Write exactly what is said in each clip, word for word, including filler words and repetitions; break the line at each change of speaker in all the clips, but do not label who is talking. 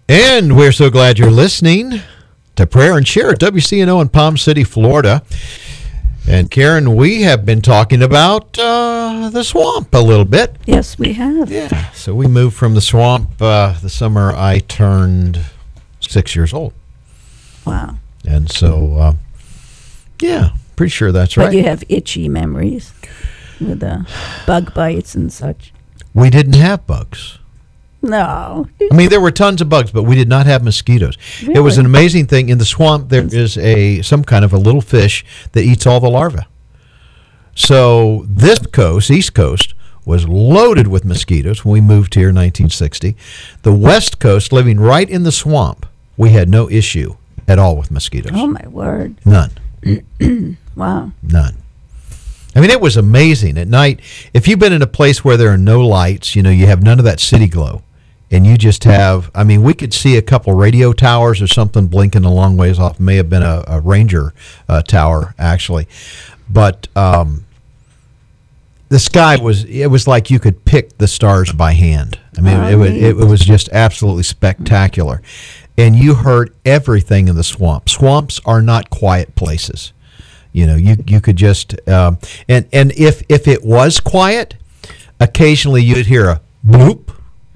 And we're so glad you're listening to Prayer and Share at W C N O in Palm City, Florida. And Karen, we have been talking about uh, the swamp a little bit.
Yes, we have.
Yeah. So we moved from the swamp uh, the summer I turned six years old.
Wow.
And so, uh, yeah, pretty sure that's
But
right.
you have itchy memories with the bug bites and such.
We didn't have bugs.
No.
I mean, there were tons of bugs, but we did not have mosquitoes. It was
Really?
an amazing thing. In the swamp, there is a some kind of a little fish that eats all the larvae. So this coast, East Coast, was loaded with mosquitoes when we moved here in nineteen sixty. The West Coast, living right in the swamp, we had no issue at all with mosquitoes.
Oh, my word.
None.
Wow.
None. I mean, it was amazing. At night, if you've been in a place where there are no lights, you know, you have none of that city glow, and you just have, I mean, we could see a couple radio towers or something blinking a long ways off. It may have been a, a ranger uh, tower, actually. But um, the sky was, it was like you could pick the stars by hand. I mean,
Oh,
it, was,
neat.
it was just absolutely spectacular. And you heard everything in the swamp. Swamps are not quiet places. You know, you you could just um, and and if if it was quiet, occasionally you'd hear a bloop,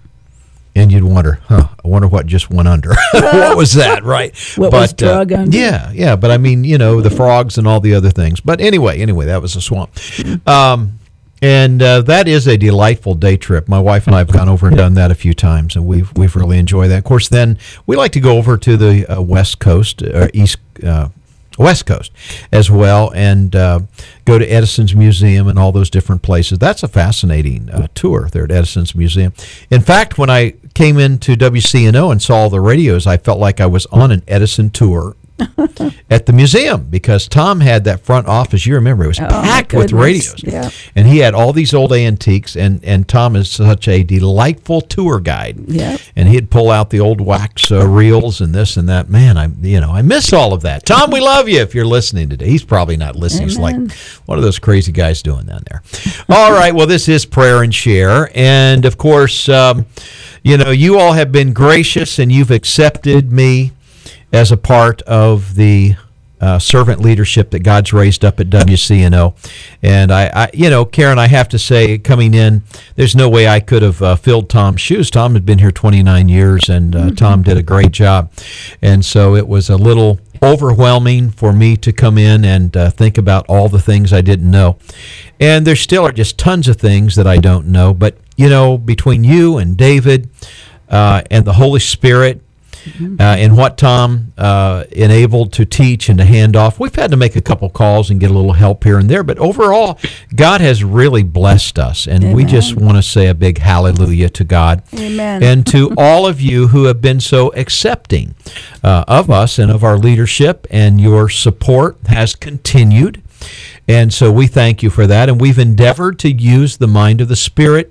and you'd wonder, huh? I wonder what just went under. What was that, right?
What was drug
uh,
under?
Yeah, yeah. But I mean, you know, the frogs and all the other things. But anyway, anyway, that was a swamp. Um, and uh, that is a delightful day trip. My wife and I have gone over and done that a few times, and we've we've really enjoyed that. Of course, then we like to go over to the uh, West Coast or East. Uh, West Coast as well, and uh, go to Edison's Museum and all those different places. That's a fascinating uh, tour there at Edison's Museum. In fact, when I came into W C N O and saw all the radios, I felt like I was on an Edison tour at the museum, because Tom had that front office. You remember, it was
Oh, my
packed with
goodness.
radios.
Yeah.
And he had all these old antiques, and, and Tom is such a delightful tour guide.
Yeah.
And he'd pull out the old wax uh, reels and this and that. Man, I you know I miss all of that. Tom, we love you if you're listening today. He's probably not listening. He's like
Amen.
one of those crazy guys doing down there. All right, well, this is Prayer and Share. And, of course, um, you know, you all have been gracious, and you've accepted me as a part of the uh, servant leadership that God's raised up at W C N O. And, I, I, you know, Karen, I have to say, coming in, there's no way I could have uh, filled Tom's shoes. Tom had been here twenty-nine years, and uh, Tom did a great job. And so it was a little overwhelming for me to come in and uh, think about all the things I didn't know. And there still are just tons of things that I don't know. But, you know, between you and David uh, and the Holy Spirit, Uh, and what Tom uh, enabled to teach and to hand off. We've had to make a couple calls and get a little help here and there, but overall, God has really blessed us, and we
Amen.
just want to say a big hallelujah to God.
Amen.
And to all of you who have been so accepting uh, of us and of our leadership, and your support has continued. And so we thank you for that, and we've endeavored to use the mind of the Spirit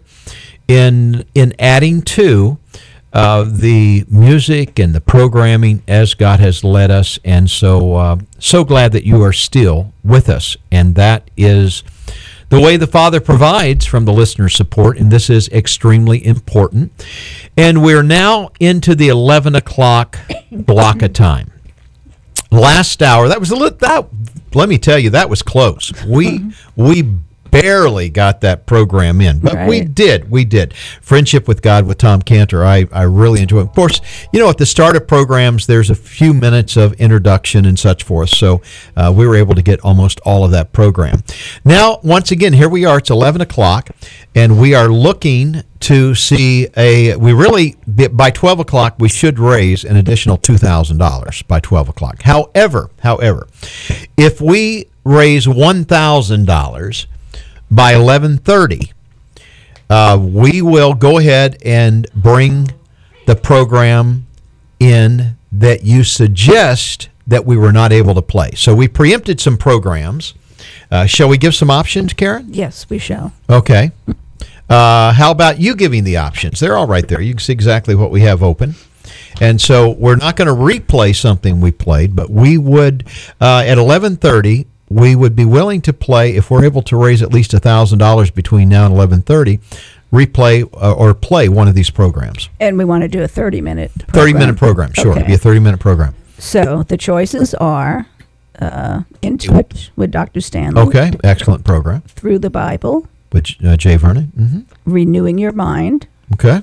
in in adding to Uh, the music and the programming as God has led us, and so uh, so glad that you are still with us, and that is the way the Father provides from the listener support, and this is extremely important. And we're now into the eleven o'clock block of time. Last hour, that was a little, that, let me tell you, that was close. We we barely got that program in, but we
Right.
did. We did. Friendship with God with Tom Cantor, I, I really enjoy. Of course, you know, at the start of programs, there's a few minutes of introduction and such forth, so uh, we were able to get almost all of that program. Now, once again, here we are. It's eleven o'clock, and we are looking to see a, we really, by twelve o'clock, we should raise an additional two thousand dollars by twelve o'clock. However, however, if we raise one thousand dollars by eleven thirty, uh, we will go ahead and bring the program in that you suggest that we were not able to play. So we preempted some programs. Uh, shall we give some options, Karen?
Yes, we shall.
Okay. Uh, how about you giving the options? They're all right there. You can see exactly what we have open. And so we're not going to replay something we played, but we would, uh, at eleven thirty, we would be willing to play, if we're able to raise at least one thousand dollars between now and eleven thirty, replay uh, or play one of these programs.
And we want to do a thirty-minute
thirty-minute program, sure.
Okay.
It'll be a thirty-minute program.
So the choices are uh, In Touch with Doctor Stanley.
Okay, excellent program.
Through the Bible.
With uh, Jay Vernon. Mm-hmm.
Renewing Your Mind.
Okay.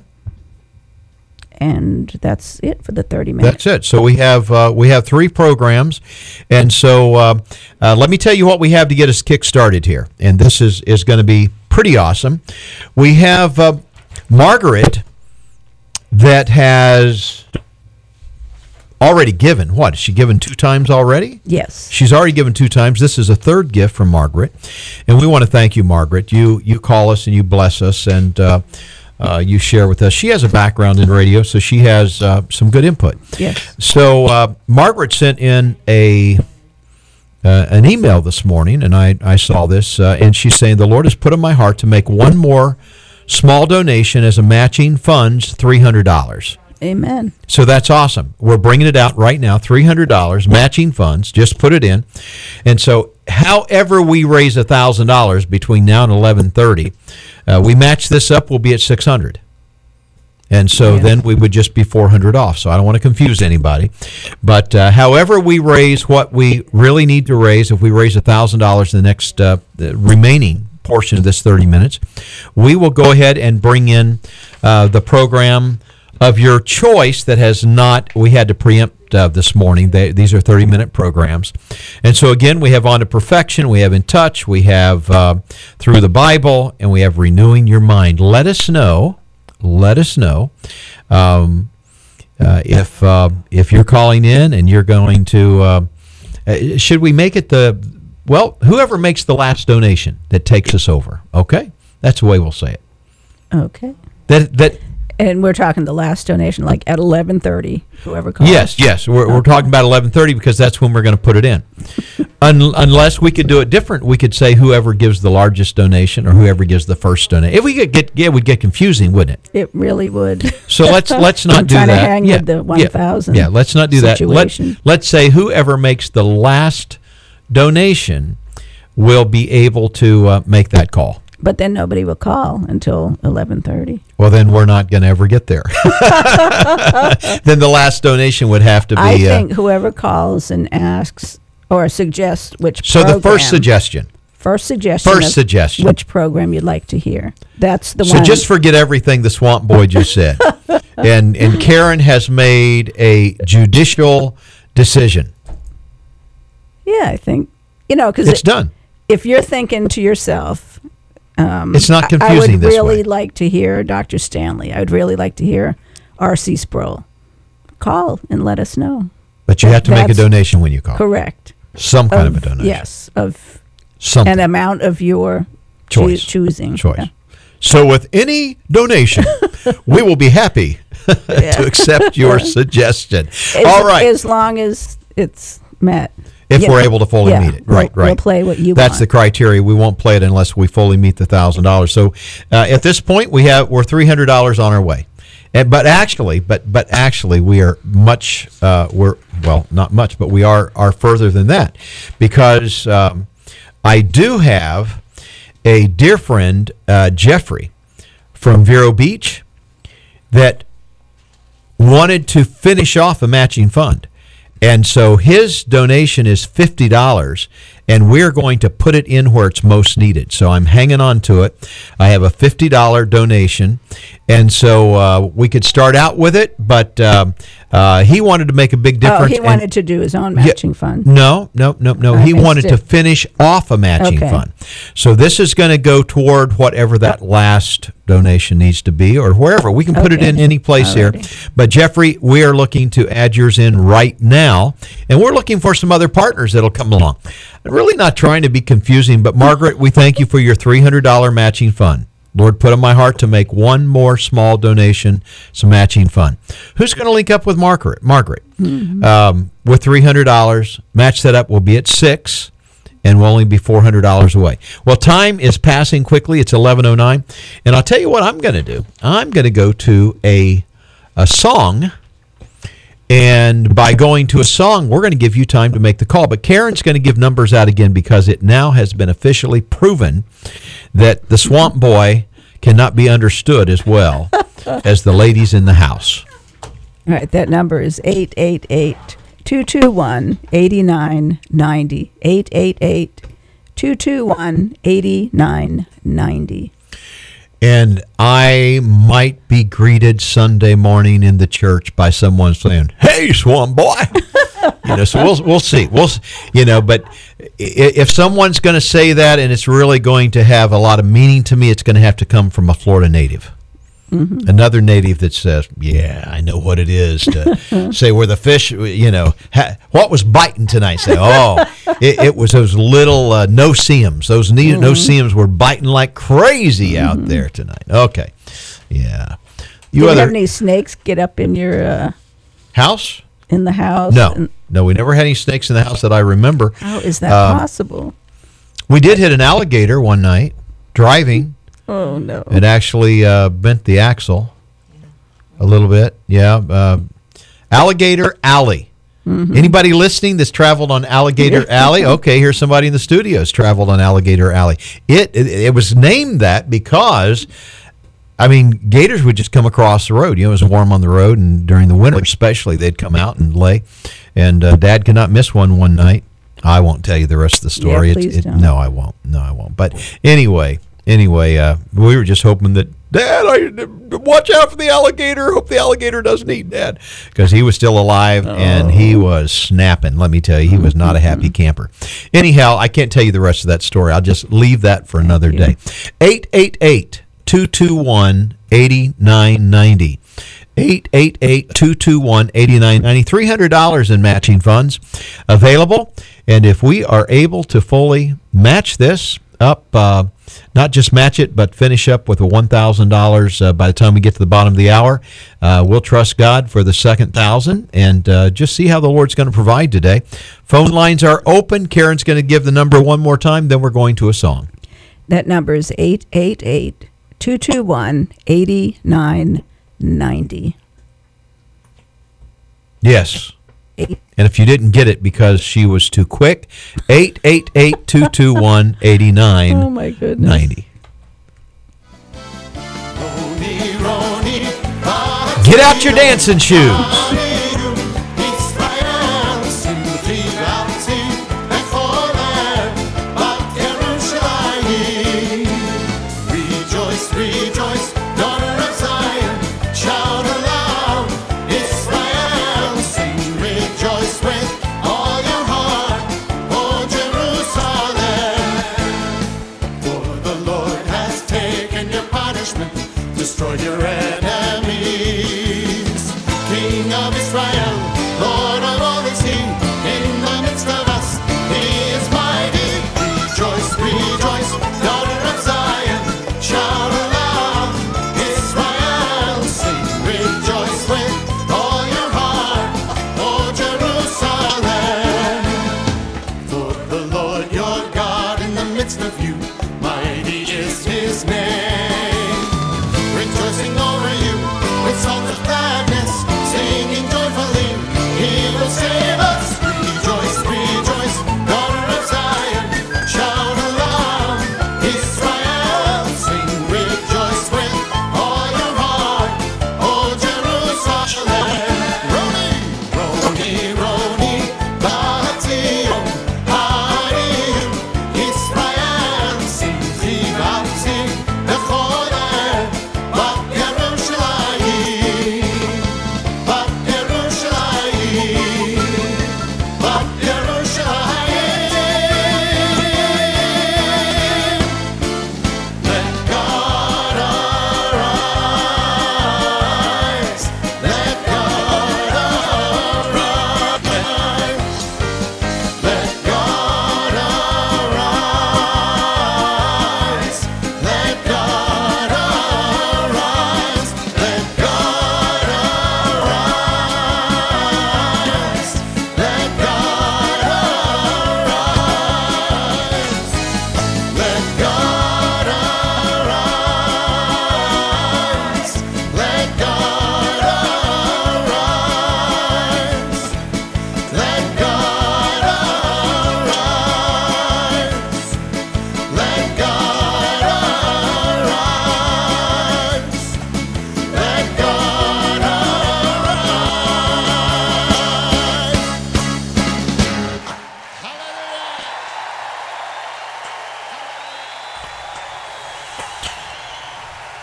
And that's it for the thirty minutes.
That's it. So we have uh, we have three programs, and so uh, uh, let me tell you what we have to get us kick started here. And this is is going to be pretty awesome. We have uh, Margaret that has already given. What? Has she given two times already?
Yes.
She's already given two times. This is a third gift from Margaret, and we want to thank you, Margaret. You you call us and you bless us, and uh, uh, you share with us. She has a background in radio, so she has uh, some good input.
Yes.
So uh, Margaret sent in a uh, an email this morning, and I, I saw this, uh, and she's saying, the Lord has put on my heart to make one more small donation as a matching funds, three hundred dollars.
Amen.
So that's awesome. We're bringing it out right now, three hundred dollars, matching funds. Just put it in. And so however we raise one thousand dollars between now and eleven thirty, uh, we match this up, we'll be at six hundred dollars. And so
Yeah.
then we would just be four hundred dollars off. So I don't want to confuse anybody. But uh, however we raise what we really need to raise, if we raise one thousand dollars in the next uh, the remaining portion of this thirty minutes, we will go ahead and bring in uh, the program of your choice that has not, we had to preempt uh, this morning. They, these are thirty-minute programs. And so, again, we have On to Perfection, we have In Touch, we have uh, Through the Bible, and we have Renewing Your Mind. Let us know, let us know um, uh, if uh, if you're calling in and you're going to, uh, uh, should we make it the, well, whoever makes the last donation that takes us over, okay? That's the way we'll say it.
Okay.
That that.
And we're talking the last donation, like at eleven thirty, whoever calls.
Yes, yes. We're, we're
Okay.
talking about eleven thirty because that's when we're going to put it in. Un- unless we could do it different. We could say whoever gives the largest donation or whoever gives the first donation. If we could get, yeah, it would get confusing, wouldn't it?
It really would.
So let's let's not
I'm
do
trying to
that.
hang
yeah,
with the
yeah,
one thousand
Yeah, let's not do that.
situation.
Let, let's say whoever makes the last donation will be able to uh, make that call.
But then nobody will call until eleven thirty.
Well, then we're not going to ever get there. Then the last donation would have to be.
I
uh,
think whoever calls and asks or suggests which
so
program.
the first suggestion.
First suggestion.
First
of
suggestion.
Which program you'd like to hear. That's the
So
one.
just forget everything the Swamp Boy just said. and and Karen has made a judicial decision.
Yeah, I think, you know, because
It's done.
if you're thinking to yourself, um,
It's not
I-
confusing
I would
this
really
way.
like to hear Doctor Stanley. I would really like to hear R C Sproul. Call and let us know.
But you have to make a
That's
donation when you call.
Correct.
Some kind of, a donation.
Yes, of
Something.
an amount of your choo-
Choice.
choosing.
Choice.
Yeah.
So with any donation, we will be happy to accept your suggestion.
As,
All right.
As long as it's met.
If
Yeah.
we're able to fully
Yeah,
meet it.
we'll-
Right, right.
We'll play what you
That's the
want.
criteria. We won't play it unless we fully meet the thousand dollars. So uh, at this point, we have we're three hundred dollars on our way. And, but actually, but but actually, we are much. Uh, we're well, not much, but we are are further than that, because um, I do have a dear friend, uh, Jeffrey, from Vero Beach, that wanted to finish off a matching fund. And so his donation is fifty dollars, and we're going to put it in where it's most needed. So I'm hanging on to it. I have a fifty dollars donation, and so uh, we could start out with it, but um, uh, he wanted to make a big
Oh,
difference.
he
and-
wanted to do his own
Yeah,
matching fund.
No, no, no, no.
I
He
missed
wanted to
it.
finish off a matching
Okay.
fund. So this is going to go toward whatever that last donation needs to be, or wherever. We can put it
Okay.
in any place here.
Alrighty.
But Jeffrey, we are looking to add yours in right now, and we're looking for some other partners that'll come along. I'm really not trying to be confusing, but Margaret, we thank you for your three hundred dollars matching fund. Lord, put on my heart to make one more small donation, some matching fund. Who's going to link up with Margaret? Margaret,
Mm-hmm.
um, with three hundred dollars, match that up. We'll be at six, and we'll only be four hundred dollars away. Well, time is passing quickly. It's eleven oh nine, and I'll tell you what I'm going to do. I'm going to go to a a song. And by going to a song, we're going to give you time to make the call. But Karen's going to give numbers out again, because it now has been officially proven that the Swamp Boy cannot be understood as well as the ladies in the house.
All right, that number is eight eight eight, two two one, eight nine nine zero. eight eight eight, two two one, eight nine nine zero.
And I might be greeted Sunday morning in the church by someone saying, "Hey, Swan boy." You know, so we'll we'll see. We'll you know, but if someone's going to say that and it's really going to have a lot of meaning to me, it's going to have to come from a Florida native. Mm-hmm. Another native that says, "Yeah, I know what it is to say where the fish, you know, ha, what was biting tonight." Say, "Oh, it, it was those little uh, no-see-ums. Those ne- mm-hmm. no-see-ums were biting like crazy out mm-hmm. there tonight." Okay, yeah. You
Did
other
you have any snakes get up in your uh,
house?
In the house?
No,
and,
no, we never had any snakes in the house that I remember.
How is that
um,
possible?
We did hit an alligator one night driving.
Oh, no.
It actually uh, bent the axle a little bit. Yeah. Uh, Alligator Alley. Mm-hmm. Anybody listening that's traveled on Alligator Alley? Okay, here's somebody in the studio who's traveled on Alligator Alley. It, it it was named that because, I mean, gators would just come across the road. You know, it was warm on the road, and during the winter especially, they'd come out and lay. And uh, Dad could not miss one one night. I won't tell you the rest of the story.
Yeah, please
it,
don't.
No, I won't. No, I won't. But anyway... Anyway, uh, we were just hoping that, Dad, I, watch out for the alligator. Hope the alligator doesn't eat Dad. Because he was still alive, oh. and he was snapping. Let me tell you, he was not a happy camper. Anyhow, I can't tell you the rest of that story. I'll just leave that for another day. eight eight eight, two two one, eight nine nine zero. eight eight eight, two two one, eight nine nine zero. three hundred dollars in matching funds available. And if we are able to fully match this up, uh, not just match it, but finish up with a one thousand dollars uh, by the time we get to the bottom of the hour. Uh, we'll trust God for the second thousand and uh, just see how the Lord's going to provide today. Phone lines are open. Karen's going to give the number one more time, then we're going to a song.
That number is eight eight eight, two two one, eight nine nine zero.
Yes. And if you didn't get it because she was too quick, eight eight eight, two two one, eight nine
oh my goodness.
ninety. Get out your dancing shoes.
Destroy your enemies. King of Israel, Lord of all is He. In the midst of us, He is mighty. Rejoice, rejoice, daughter of Zion. Shout aloud, Israel. Sing, rejoice with all your heart, O Jerusalem. For the Lord your God in the midst of you, mighty is His name. Rejoicing over you with songs of gladness, singing joyfully.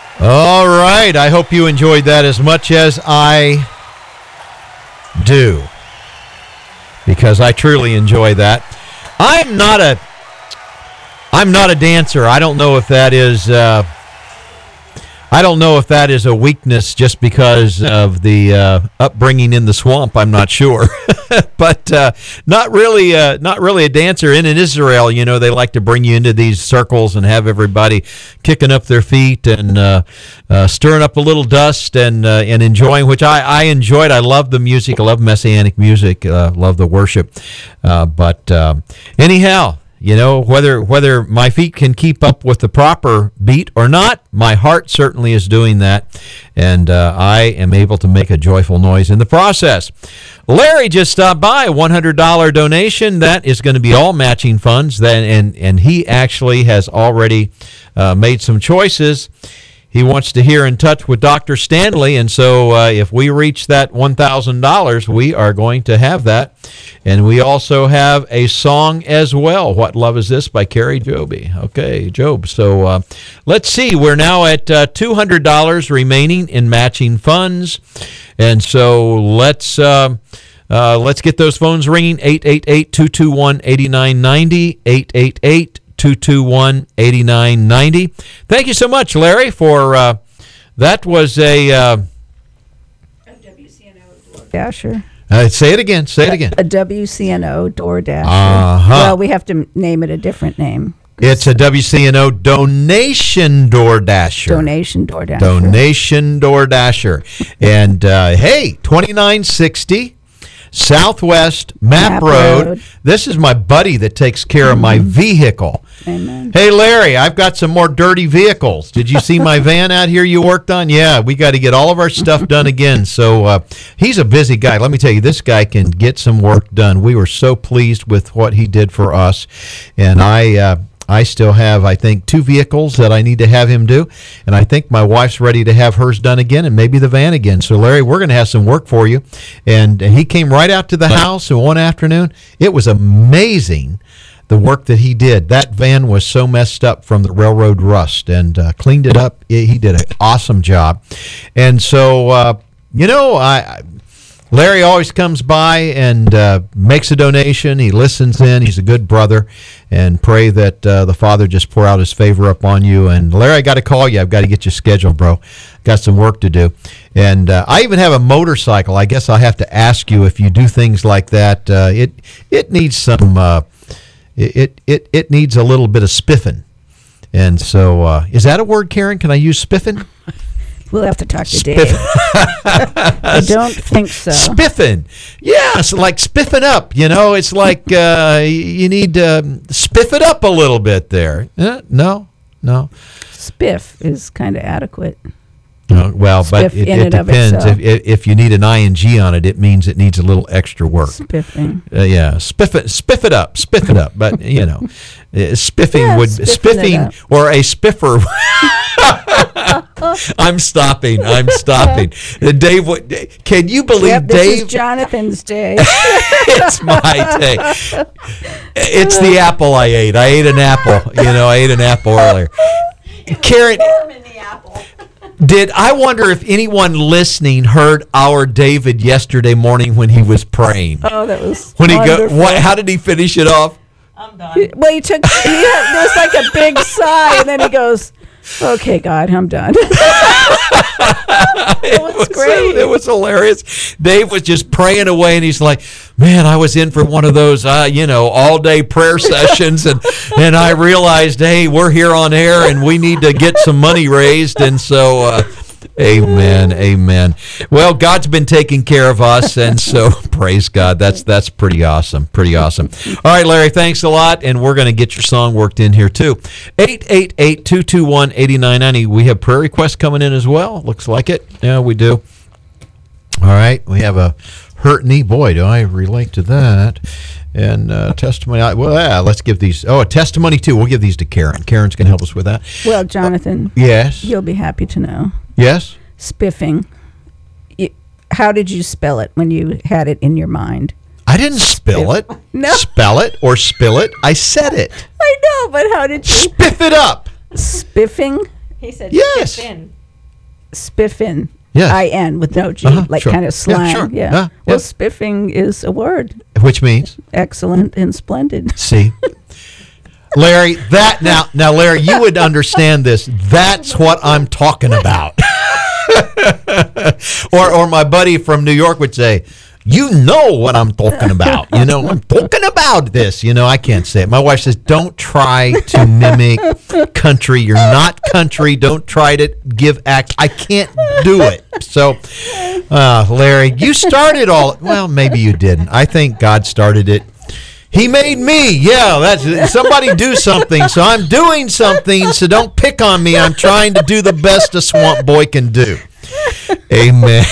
All right. I hope you enjoyed that as much as I do, because I truly enjoy that. I'm not a I'm not a dancer. I don't know if that is uh, I don't know if that is a weakness just because of the uh, upbringing in the swamp. I'm not sure, but uh, not really, uh, not really a dancer. And in Israel, you know, they like to bring you into these circles and have everybody kicking up their feet and uh, uh, stirring up a little dust and uh, and enjoying, which I, I enjoyed. I love the music. I love Messianic music. Uh, love the worship. Uh, but uh, anyhow. You know, whether whether my feet can keep up with the proper beat or not, my heart certainly is doing that, and uh, I am able to make a joyful noise in the process. Larry just stopped by, a one hundred dollars donation. That is going to be all matching funds, then, and, and he actually has already uh, made some choices. He wants to hear In Touch with Doctor Stanley, and so uh, if we reach that one thousand dollars, we are going to have that. And we also have a song as well, What Love Is This by Carrie Joby. Okay, Job. So uh, let's see. We're now at uh, two hundred dollars remaining in matching funds. And so let's uh, uh, let's get those phones ringing, eight eight eight, two two one, eight nine nine zero, eight eight eight, two two one, eight nine nine zero. Thank you so much, Larry, for uh, that was a... Uh,
Dasher.
Uh, say it again. Say it again.
A W C N O door dasher.
Uh-huh.
Well, we have to m- name it a different name.
It's a W C N O donation door dasher.
Donation door dasher.
Donation door dasher. And uh, hey, twenty-nine sixty Southwest Map,
Map
Road.
Road.
This is my buddy that takes care of my vehicle.
Amen.
Hey, Larry, I've got some more dirty vehicles. Did you see my van out here you worked on? Yeah, we got to get all of our stuff done again. So uh, he's a busy guy. Let me tell you, this guy can get some work done. We were so pleased with what he did for us. And I... Uh, I still have, I think, two vehicles that I need to have him do, and I think my wife's ready to have hers done again, and maybe the van again. So, Larry, we're going to have some work for you. And he came right out to the house one afternoon. It was amazing, the work that he did. That van was so messed up from the railroad rust, and uh, cleaned it up. He did an awesome job. And so, uh, you know, I... Larry always comes by and uh, makes a donation. He listens in. He's a good brother, and pray that uh, the Father just pour out his favor upon you. And Larry, I got to call you. I've got to get you scheduled, bro. Got some work to do. And uh, I even have a motorcycle. I guess I have to ask you if you do things like that. Uh, it it needs some. Uh, it it it needs a little bit of spiffing. And so, uh, is that a word, Karen? Can I use spiffing?
We'll have to talk to Dave. I don't think so.
Spiffing. Yeah, so like spiffing up, you know. It's like uh, you need to spiff it up a little bit there. Uh, no, no.
Spiff is kind of adequate.
No, well, but
Spiff
it,
in
it
and of
depends.
itself.
If, if you need an ing on it, it means it needs a little extra work.
Spiffing.
Uh, yeah, spiff it, spiff it up, spiff it up. But you know, uh, spiffing
Yeah,
would
spiffing it
spiffing
up.
or a spiffer. I'm stopping. I'm stopping. Uh, Dave, what, can you believe
Yep, this
Dave?
is Jonathan's day.
It's my day. It's the apple I ate. I ate an apple. You know, I ate an apple earlier. Karen, did I wonder if anyone listening heard our David yesterday morning when he was praying?
Oh, that was
When he go,
wonderful.
what? How did he finish it off?
I'm done.
Well, he took, he had, there's like a big sigh, and then he goes, okay, God, I'm done.
It
was
was
great.
It was hilarious. Dave was just praying away, and he's like, "Man, I was in for one of those, uh, you know, all-day prayer sessions, and and I realized, hey, we're here on air, and we need to get some money raised, and so." Uh, Amen, amen. Well, God's been taking care of us, and so praise God. That's that's pretty awesome, pretty awesome. All right, Larry, thanks a lot, and we're going to get your song worked in here too. eight eight eight, two two one, eight nine nine zero. We have prayer requests coming in as well. Looks like it. Yeah, we do. All right, we have a hurt knee. Boy, do I relate to that. And uh, testimony. I- Well, yeah, let's give these. Oh, a testimony too. We'll give these to Karen. Karen's going to help us with that.
Well, Jonathan,
Yes.
you'll be happy to know.
Yes.
Spiffing. Y- How did you spell it when you had it in your mind?
I didn't spill it.
No.
Spell it or spill it. I said it.
I know, but how did you?
Spiff it up.
Spiffing?
He said
Yes.
spiff in.
spiffin.
Yes.
I N with no G,
Uh-huh,
like
sure.
kind of
Yeah,
slang.
sure.
Yeah.
Yeah,
Well,
yeah.
spiffing is a word.
Which means,
Excellent and splendid.
see, Larry, that now, now, Larry, you would understand this. That's what I'm talking about. or, or my buddy from New York would say, "You know what I'm talking about. You know, I'm talking about this." You know, I can't say it. My wife says, "Don't try to mimic country. You're not country. Don't try to give act." I can't do it. So, uh, Larry, you started all. Well, maybe you didn't. I think God started it. He made me. Yeah, that's somebody do something. So I'm doing something. So don't pick on me. I'm trying to do the best a swamp boy can do. Amen.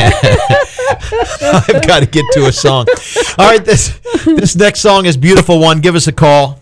I've got to get to a song. All right, this this next song is Beautiful One. Give us a call.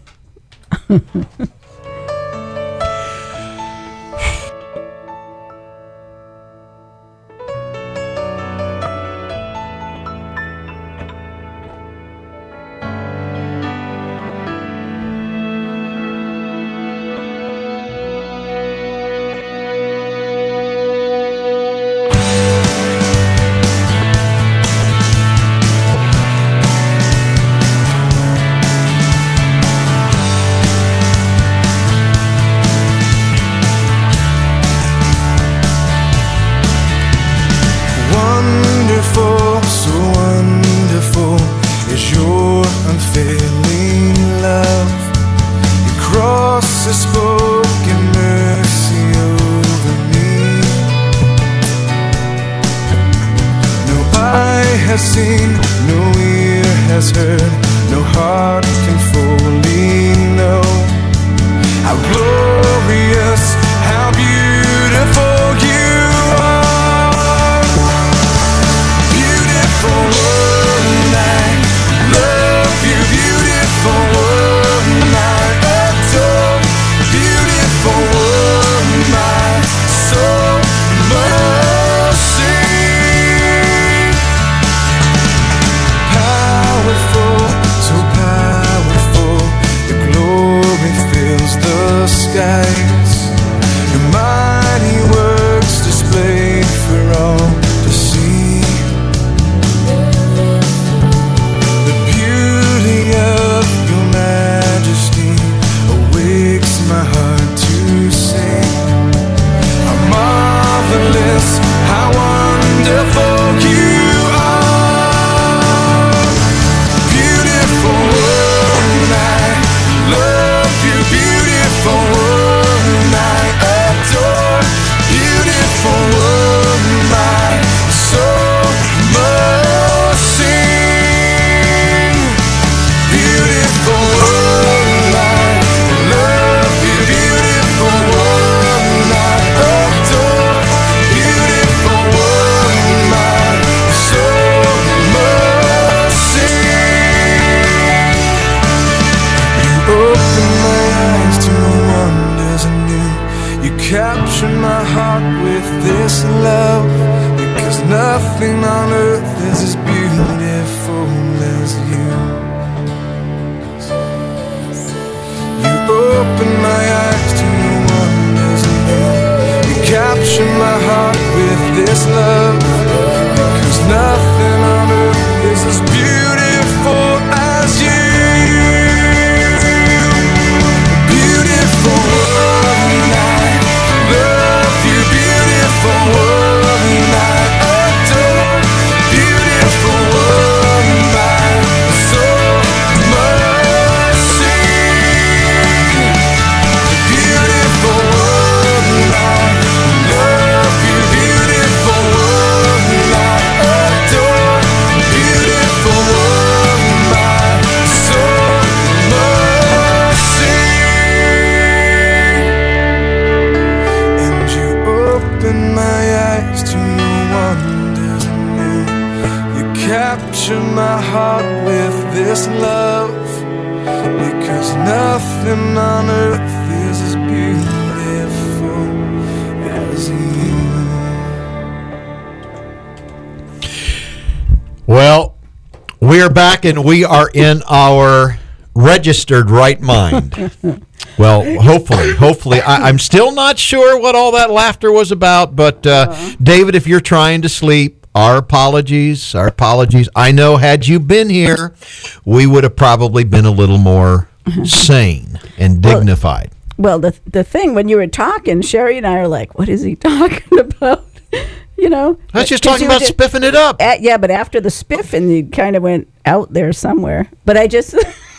Wonderful, so wonderful is your unfailing love. Your cross has spoken mercy over me. No eye has seen, no ear has heard, no heart can fully know how glorious, how beautiful you are. Beautiful one, I love you. Beautiful one, I adore. Beautiful one, my soul must sing. Powerful, so powerful, your glory fills the skies. Your mighty works displayed for all to see. The beauty of your majesty awakes my heart to sing. How marvelous, how wonderful you are. Beautiful one, I love you. Beautiful one, I adore. Beautiful one, my soul must sing. Beautiful one, I love you. Beautiful one, I adore. Beautiful one, my soul must sing. You open my eyes to wonders anew. You capture my heart with this love, because nothing on earth is as beautiful as you. You open my eyes to wonders anew. You capture my heart with this love, because nothing on earth is as beautiful as you. Beautiful one, I love you. Beautiful one, I adore. Beautiful one, my soul must sing. Beautiful one, I love you. Beautiful one, I adore. Beautiful one, my soul must sing. And you open my eyes to wonders anew. You capture my heart with this love, because nothing on earth is as beautiful as you.
Well, we are back and we are in our registered right mind. Well, hopefully, hopefully. I, I'm still not sure what all that laughter was about, but uh,
Uh-huh.
David, if you're trying to sleep, our apologies, our apologies. I know had you been here, we would have probably been a little more sane and
Well,
dignified.
Well, the the thing when you were talking, Sherry and I are like, "What is he talking about?" You know,
I was just
'Cause
talking
you were
about
ju-
spiffing it up.
At, yeah, but after the spiff, and you kind of went out there somewhere. But I just,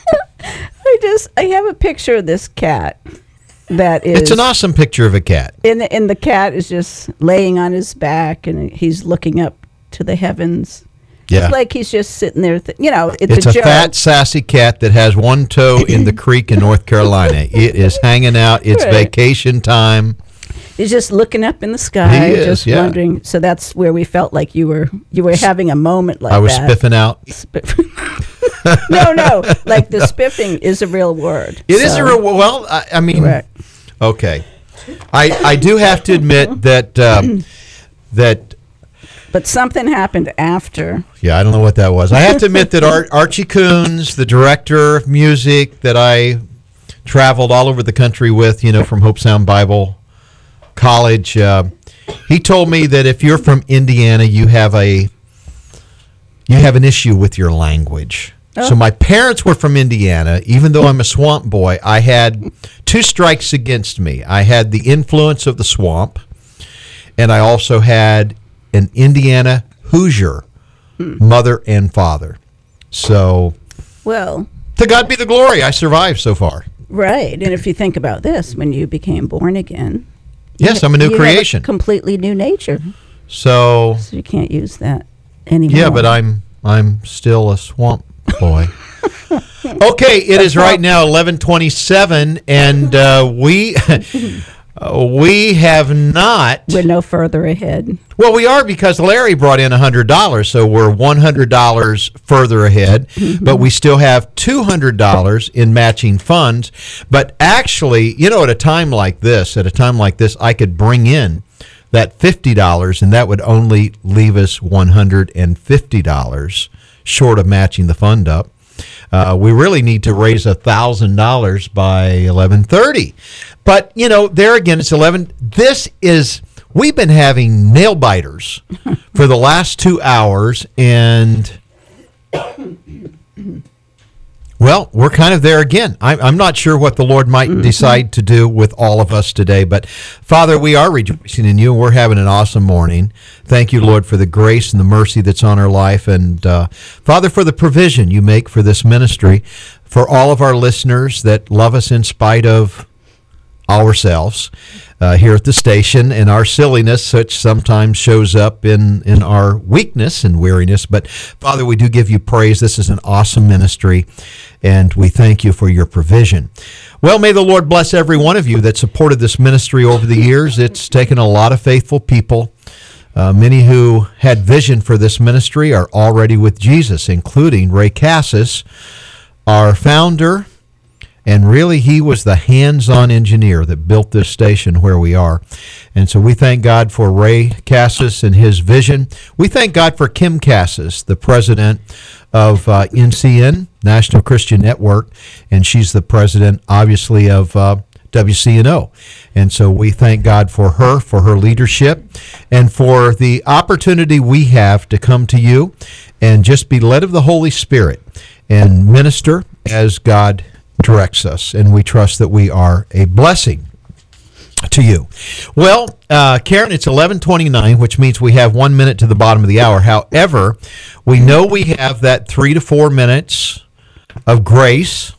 I just, I have a picture of this cat that is.
It's an awesome picture of a cat.
And the, and the cat is just laying on his back, and he's looking up to the heavens.
Yeah.
It's like he's just sitting there. Th- you know, it's,
It's
a,
a
joke.
fat, sassy cat that has one toe in the creek in North Carolina. It is hanging out. It's
Right.
vacation time.
He's just looking up in the sky,
He is,
just
yeah.
wondering. So that's where we felt like you were you were having a moment like
I was
that.
spiffing out.
Spiff- no, no, like the spiffing is a real word.
It is
so-
a real, well, I, I mean,
Correct.
okay. I, I do have to admit that, um, that,
But something happened after.
yeah, I don't know what that was. I have to admit that Ar- Archie Coons, the director of music that I traveled all over the country with, you know, from Hope Sound Bible College, uh, he told me that if you're from Indiana, you have a, you have an issue with your language. So my parents were from Indiana. Even though I'm a swamp boy, I had two strikes against me. I had the influence of the swamp, and I also had an Indiana Hoosier mother and father. So
Well,
to God be the glory. I survived so far.
right. And if you think about this, when you became born again,
Yes, I'm a new
you have
creation.
completely new nature.
So
So you can't use that anymore.
yeah, but I'm I'm still a swamp boy. Okay, it is right now eleven twenty-seven, and uh, we uh, we have not.
We're no further ahead.
Well, we are because Larry brought in one hundred dollars, so we're one hundred dollars further ahead, but we still have two hundred dollars in matching funds. But actually, you know, at a time like this, at a time like this, I could bring in that fifty dollars, and that would only leave us one hundred fifty dollars short of matching the fund up. Uh, we really need to raise one thousand dollars by eleven thirty. But, you know, there again, it's eleven. This is, we've been having nail biters for the last two hours, and, well, we're kind of there again. I'm, I'm not sure what the Lord might decide to do with all of us today, but Father, we are rejoicing in you, and we're having an awesome morning. Thank you, Lord, for the grace and the mercy that's on our life, and uh, Father, for the provision you make for this ministry, for all of our listeners that love us in spite of ourselves uh, here at the station, and our silliness, which sometimes shows up in, in our weakness and weariness. But Father, we do give you praise. This is an awesome ministry, and we thank you for your provision. Well, may the Lord bless every one of you that supported this ministry over the years. It's taken a lot of faithful people. Uh, many who had vision for this ministry are already with Jesus, including Ray Cassis, our founder. And really, he was the hands-on engineer that built this station where we are. And so we thank God for Ray Cassis and his vision. We thank God for Kim Cassis, the president of uh, N C N, National Christian Network, and she's the president, obviously, of uh, W C N O. And so we thank God for her, for her leadership, and for the opportunity we have to come to you and just be led of the Holy Spirit and minister as God directs us, and we trust that we are a blessing to you. Well, uh, Karen, it's eleven twenty-nine, which means we have one minute to the bottom of the hour. However, we know we have that three to four minutes of grace,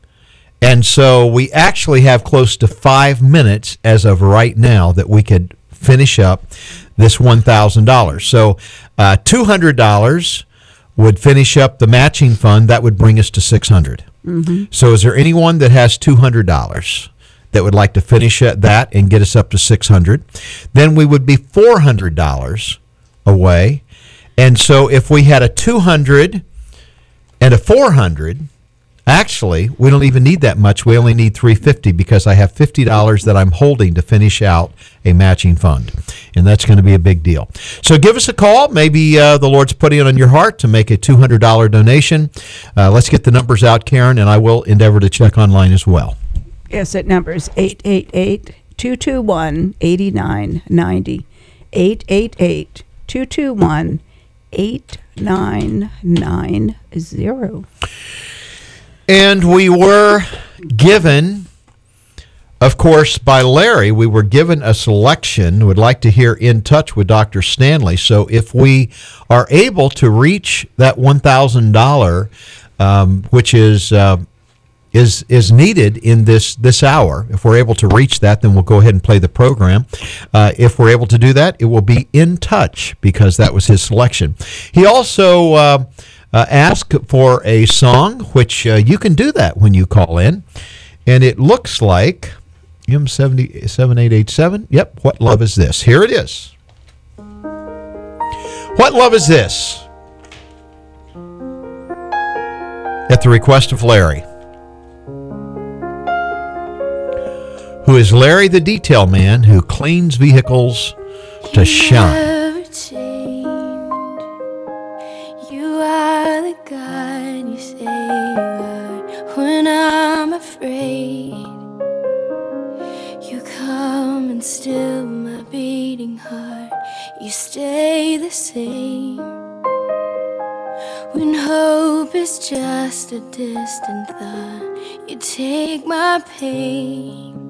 and so we actually have close to five minutes as of right now that we could finish up this one thousand dollars. So uh, two hundred dollars would finish up the matching fund. That would bring us to six hundred dollars. Mm-hmm. So is there anyone that has two hundred dollars that would like to finish at that and get us up to six hundred dollars? Then we would be four hundred dollars away. And so if we had a two hundred dollars and a four hundred dollars, actually, we don't even need that much. We only need three hundred fifty dollars because I have fifty dollars that I'm holding to finish out a matching fund. And that's going to be a big deal. So give us a call. Maybe uh, the Lord's putting it on your heart to make a two hundred dollars donation. Uh, let's get the numbers out, Karen, and I will endeavor to check online as well.
Yes, that number is eight eight eight, two two one, eight nine nine zero. eight eight eight, two two one, eight nine nine zero.
And we were given, of course, by Larry, we were given a selection. Would like to hear In Touch with Doctor Stanley. So if we are able to reach that one thousand dollars, um, which is uh, is is needed in this this hour, if we're able to reach that, then we'll go ahead and play the program. Uh, if we're able to do that, it will be In Touch, because that was his selection. He also uh, uh, asked for a song, which uh, you can do that when you call in. And it looks like M seven seven eight eight seven. Yep, What Love Is This? Here it is. What Love Is This? At the request of Larry, who is Larry the Detail Man, who cleans vehicles to shine.
Never change. You are the God you say you are. When I'm afraid, you come and still my beating heart. You stay the same. When hope is just a distant thought, you take my pain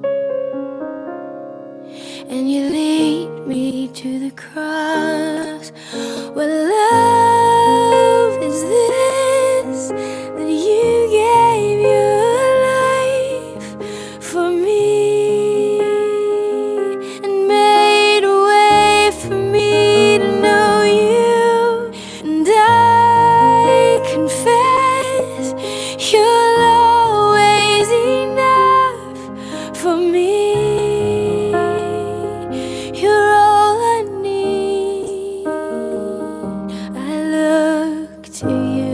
and you lead me to the cross. What love is this that you gave your life for me and made a way for me to know you? And I confess you're always enough for me. You're all I need. I look to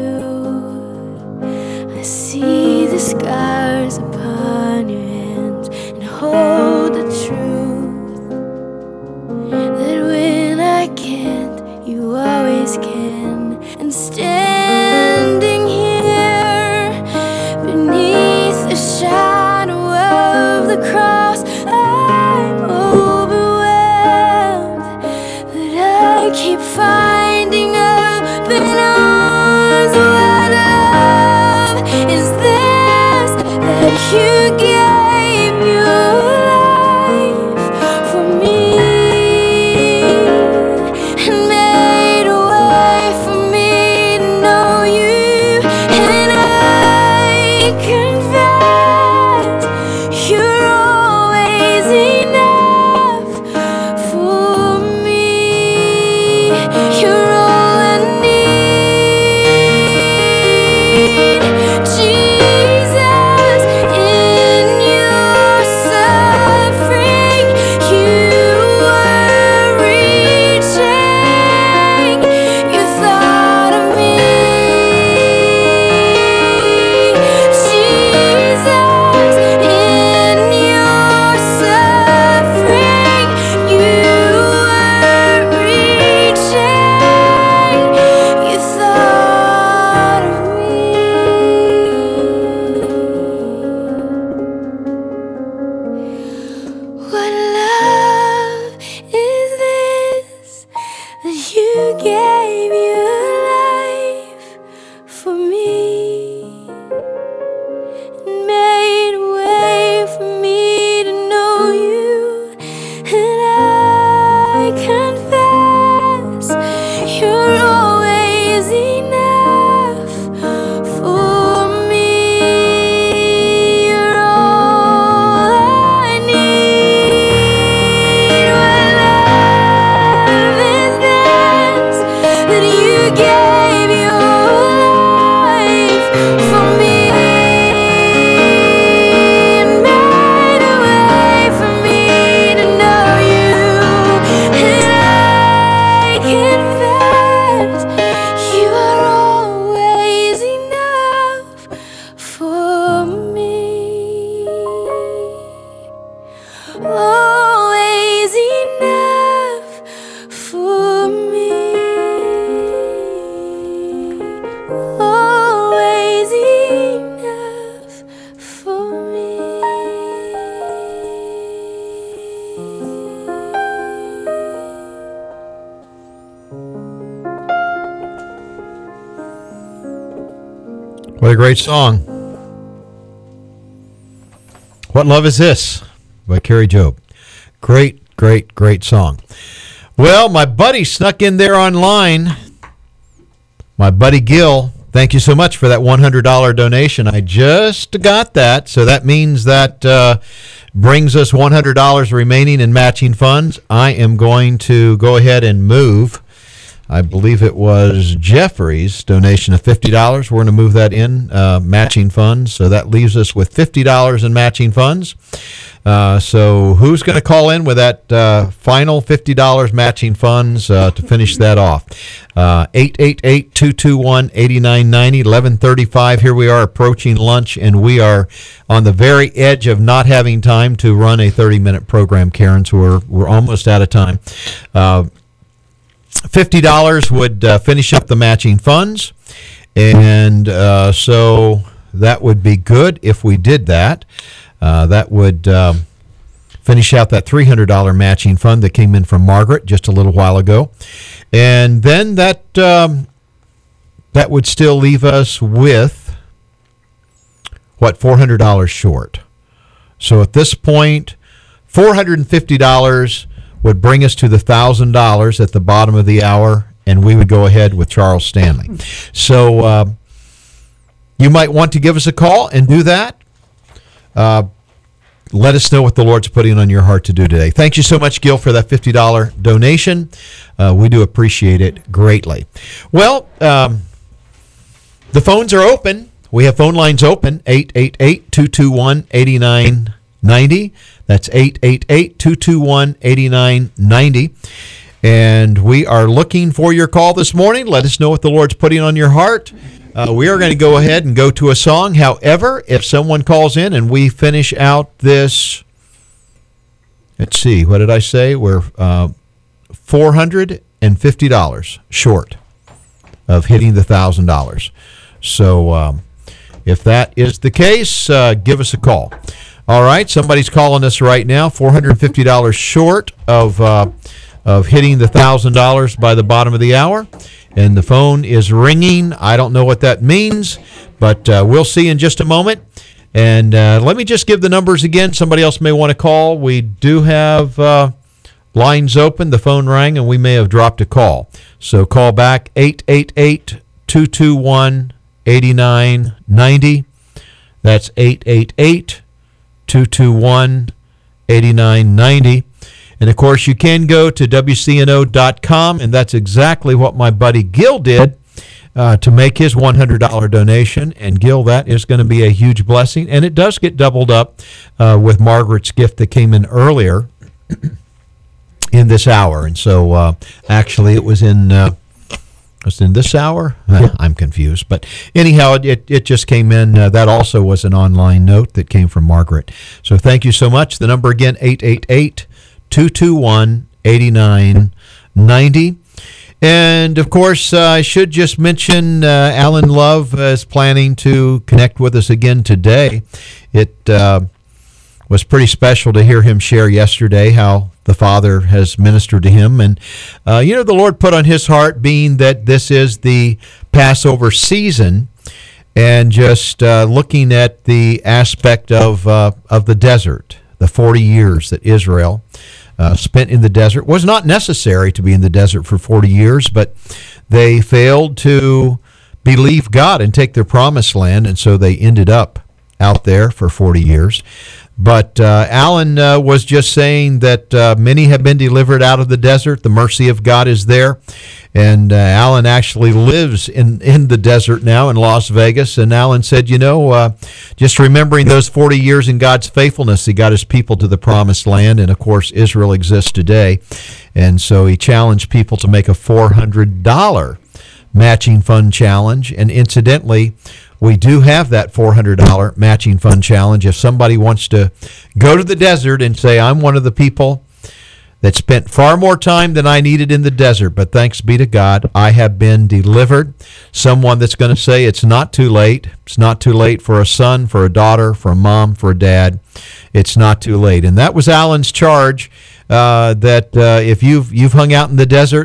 you. I see the scars upon your hands and hold the truth that when I can't, you always can. And standing here beneath the shadow of the cross, I'm overwhelmed that I keep finding open arms. What love is this that you gave your life for me and made a way for me to know you? And I confess you're always enough for me. You're all I need. Jesus, in your suffering, you were reaching. You thought of me. Jesus, in your suffering, you were reaching. You thought of me. What love is this that you gave your life for me and made a way for me to know you? And I confess you're always enough for me. You're all I need. What love is this that you
What a great song. What Love Is This by Carrie Job. Great, great, great song. Well, my buddy snuck in there online. My buddy Gil, thank you so much for that one hundred dollars donation. I just got that, so that means that uh, brings us one hundred dollars remaining in matching funds. I am going to go ahead and move. I believe it was Jeffrey's donation of fifty dollars. We're going to move that in, uh, matching funds. So that leaves us with fifty dollars in matching funds. Uh, so who's going to call in with that uh, final fifty dollars matching funds uh, to finish that off? Uh, eight eight eight, two two one, eight nine nine zero, eleven thirty-five. Here we are approaching lunch, and we are on the very edge of not having time to run a thirty-minute program, Karen, so we're, we're almost out of time. Uh, fifty dollars would uh, finish up the matching funds, and uh, so that would be good if we did that. Uh, that would um, finish out that three hundred dollars matching fund that came in from Margaret just a little while ago. And then that um, that would still leave us with, what, four hundred dollars short. So at this point, four hundred fifty dollars would bring us to the one thousand dollars at the bottom of the hour, and we would go ahead with Charles Stanley. So uh, you might want to give us a call and do that. Uh, let us know what the Lord's putting on your heart to do today. Thank you so much, Gil, for that fifty dollars donation. Uh, we do appreciate it greatly. Well, um, the phones are open. We have phone lines open, eight eight eight, two two one, eight nine nine zero. That's eight eight eight, two two one, eight nine nine zero. And we are looking for your call this morning. Let us know what the Lord's putting on your heart. Uh, we are going to go ahead and go to a song. However, if someone calls in and we finish out this, let's see, what did I say? We're uh, four hundred fifty dollars short of hitting the one thousand dollars. So um, if that is the case, uh, give us a call. All right, somebody's calling us right now, four hundred fifty dollars short of uh, of hitting the one thousand dollars by the bottom of the hour. And the phone is ringing. I don't know what that means, but uh, we'll see in just a moment. And uh, let me just give the numbers again. Somebody else may want to call. We do have uh, lines open. The phone rang, and we may have dropped a call. So call back, eight eight eight, two two one, eight nine nine zero. That's eight eight eight, two two one, eight nine nine zero. And, of course, you can go to W C N O dot com, and that's exactly what my buddy Gil did uh, to make his one hundred dollars donation. And, Gil, that is going to be a huge blessing. And it does get doubled up uh, with Margaret's gift that came in earlier in this hour. And so, uh, actually, it was in uh, was it in this hour? Uh, I'm confused. But, anyhow, it, it, it just came in. Uh, that also was an online note that came from Margaret. So, thank you so much. The number again, eight eight eight, two two one, eight nine nine zero. And, of course, uh, I should just mention uh, Alan Love is planning to connect with us again today. It uh, was pretty special to hear him share yesterday how the Father has ministered to him. And, uh, you know, the Lord put on his heart, being that this is the Passover season, and just uh, looking at the aspect of uh, of the desert, the forty years that Israel Uh, spent in the desert. Was not necessary to be in the desert for forty years, but they failed to believe God and take their promised land, and so they ended up out there for forty years. But uh, Alan uh, was just saying that uh, many have been delivered out of the desert. The mercy of God is there. And uh, Alan actually lives in, in the desert now in Las Vegas. And Alan said, you know, uh, just remembering those forty years in God's faithfulness, he got his people to the promised land. And, of course, Israel exists today. And so he challenged people to make a four hundred dollars matching fund challenge. And incidentally, we do have that four hundred dollars matching fund challenge. If somebody wants to go to the desert and say, I'm one of the people that spent far more time than I needed in the desert, but thanks be to God, I have been delivered. Someone that's going to say it's not too late. It's not too late for a son, for a daughter, for a mom, for a dad. It's not too late. And that was Alan's charge, uh, that uh, if you've, you've hung out in the desert,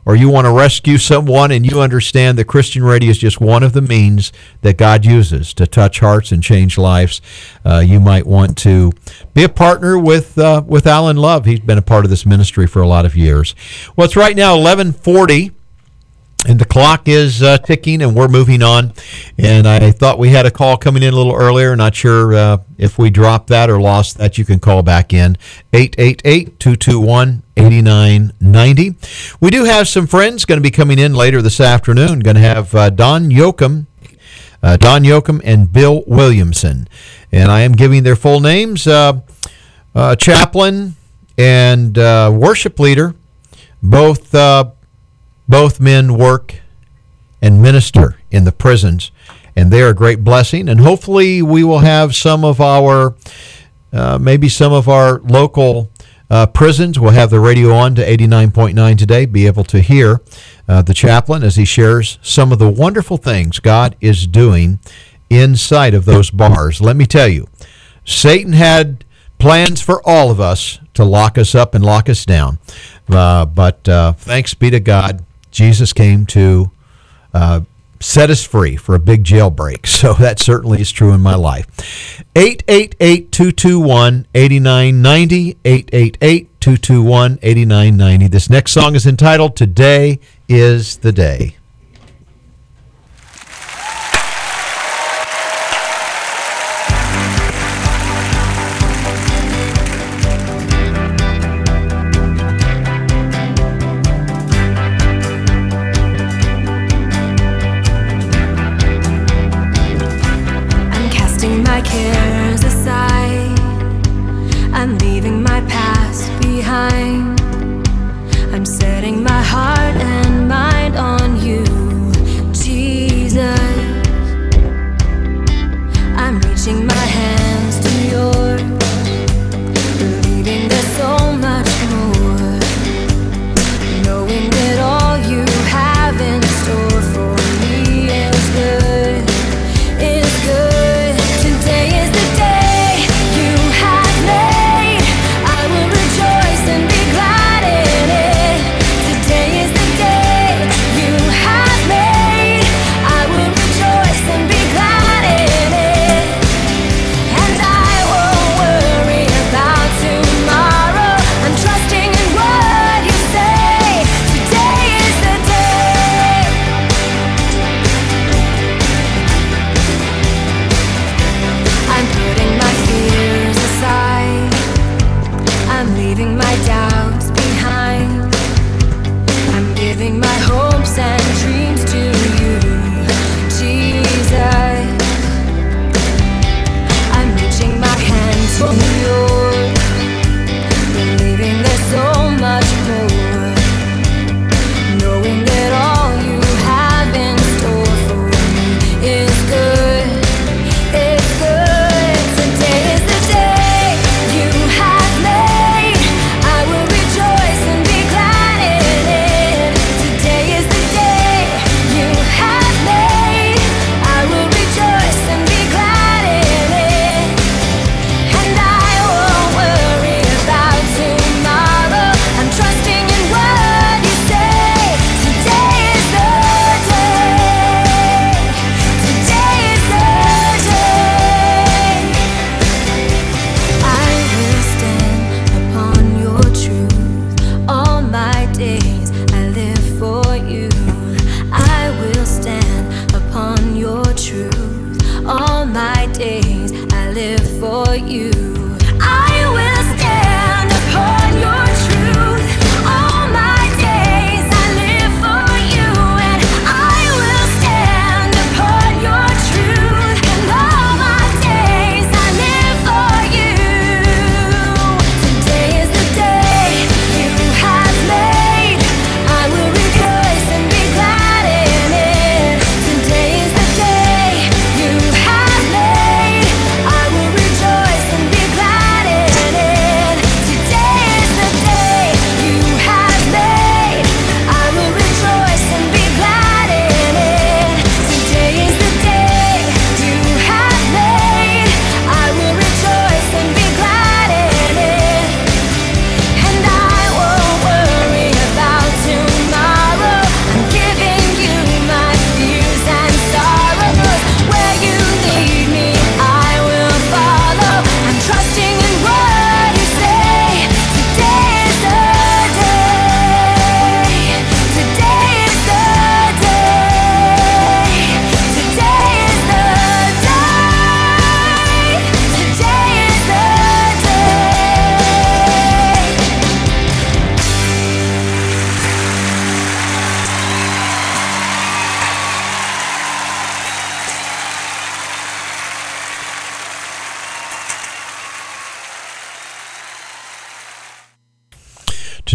or you want to rescue someone and you understand that Christian radio is just one of the means that God uses to touch hearts and change lives, uh, you might want to be a partner with uh, with Alan Love. He's been a part of this ministry for a lot of years. Well, it's right now eleven forty. And the clock is uh, ticking, and we're moving on. And I thought we had a call coming in a little earlier. Not sure uh, if we dropped that or lost that. You can call back in, eight eight eight, two two one, eight nine nine zero. We do have some friends going to be coming in later this afternoon. Going to have uh, Don Yoakum, uh, Don Yoakum and Bill Williamson. And I am giving their full names. Uh, uh, chaplain and uh, worship leader, both uh, Both men work and minister in the prisons, and they are a great blessing. And hopefully we will have some of our, uh, maybe some of our local uh, prisons will have the radio on to eighty-nine point nine today, be able to hear uh, the chaplain as he shares some of the wonderful things God is doing inside of those bars. Let me tell you, Satan had plans for all of us to lock us up and lock us down. Uh, but uh, thanks be to God, Jesus came to uh, set us free for a big jailbreak. So that certainly is true in my life. eight eight eight, two two one, eight nine nine zero, eight eight eight, two two one, eight nine nine zero. This next song is entitled Today is the Day.
My cares aside, I'm leaving my past behind. I'm setting my heart and mind on you, Jesus. I'm reaching my hands to yours, believing there's so much more, knowing that all you have in store for me is good, is good. Today is the day.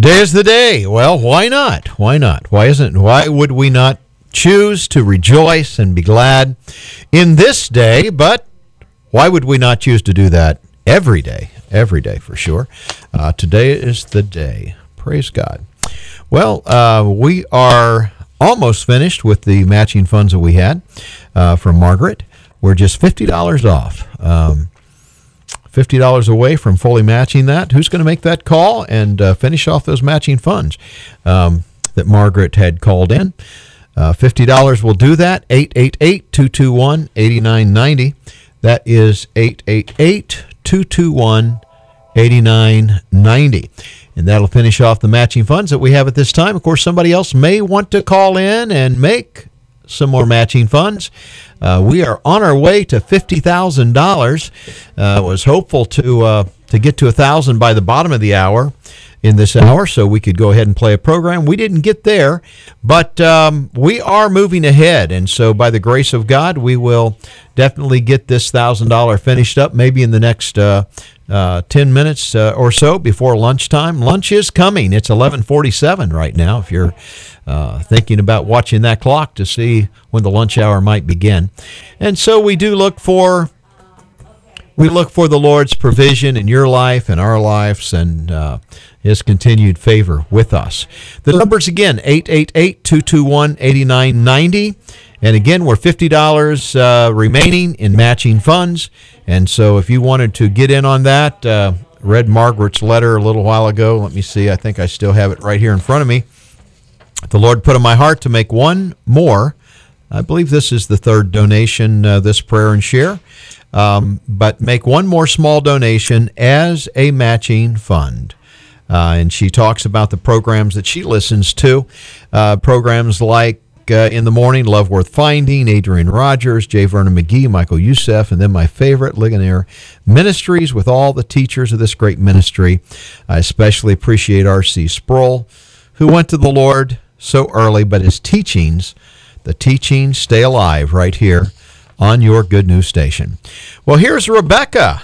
Today is the day. Well, why not? Why not? Why isn't? Why would we not choose to rejoice and be glad in this day? But why would we not choose to do that every day? Every day, for sure. Uh, today is the day. Praise God. Well, uh, we are almost finished with the matching funds that we had uh, from Margaret. We're just fifty dollars off. Um, fifty dollars away from fully matching that. Who's going to make that call and uh, finish off those matching funds um, that Margaret had called in? Uh, fifty dollars will do that. eight eight eight, two two one, eight nine nine zero. That is eight eight eight, two two one, eight nine nine zero. And that'll finish off the matching funds that we have at this time. Of course, somebody else may want to call in and make some more matching funds. Uh, we are on our way to fifty thousand dollars. Uh, was hopeful to uh, to get to one thousand dollars by the bottom of the hour in this hour so we could go ahead and play a program. We didn't get there, but um, we are moving ahead. And so by the grace of God, we will definitely get this one thousand dollars finished up maybe in the next uh, uh, ten minutes uh, or so before lunchtime. Lunch is coming. It's eleven forty-seven right now if you're uh, thinking about watching that clock to see when the lunch hour might begin. And so we do look for we look for the Lord's provision in your life and our lives and uh, His continued favor with us. The numbers again, eight eight eight, two two one, eight nine nine zero. And again, we're fifty dollars uh, remaining in matching funds. And so if you wanted to get in on that, uh, read Margaret's letter a little while ago. Let me see. I think I still have it right here in front of me. The Lord put in my heart to make one more. I believe this is the third donation, uh, this prayer and share. Um, but make one more small donation as a matching fund. Uh, and she talks about the programs that she listens to, uh, programs like uh, In the Morning, Love Worth Finding, Adrian Rogers, J. Vernon McGee, Michael Youssef, and then my favorite, Ligonier Ministries, with all the teachers of this great ministry. I especially appreciate R C Sproul, who went to the Lord so early, but his teachings, the teachings stay alive right here on your Good News Station. Well, here's Rebecca.